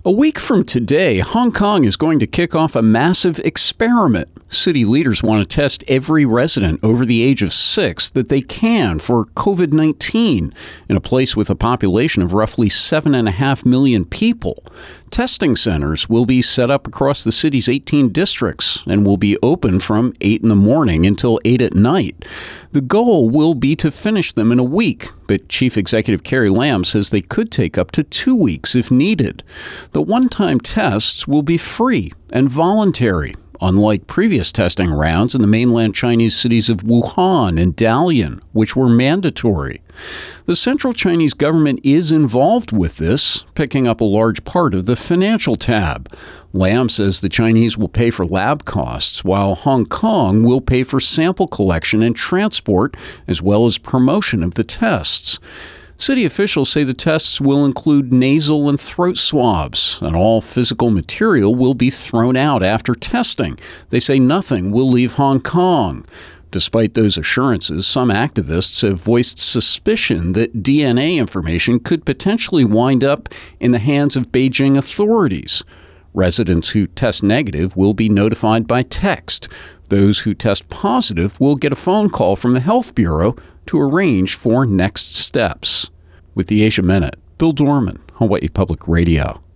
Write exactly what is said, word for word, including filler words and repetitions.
A week from today, Hong Kong is going to kick off a massive experiment. City leaders want to test every resident over the age of six that they can for covid nineteen in a place with a population of roughly seven point five million people. Testing centers will be set up across the city's eighteen districts and will be open from eight in the morning until eight at night. The goal will be to finish them in a week, but Chief Executive Carrie Lam says they could take up to two weeks if needed. The one-time tests will be free and voluntary, unlike previous testing rounds in the mainland Chinese cities of Wuhan and Dalian, which were mandatory. The central Chinese government is involved with this, picking up a large part of the financial tab. Lam says the Chinese will pay for lab costs, while Hong Kong will pay for sample collection and transport, as well as promotion of the tests. City officials say the tests will include nasal and throat swabs, and all physical material will be thrown out after testing. They say nothing will leave Hong Kong. Despite those assurances, some activists have voiced suspicion that D N A information could potentially wind up in the hands of Beijing authorities. Residents who test negative will be notified by text. Those who test positive will get a phone call from the Health Bureau to arrange for next steps. With the Asia Minute, Bill Dorman, Hawaii Public Radio.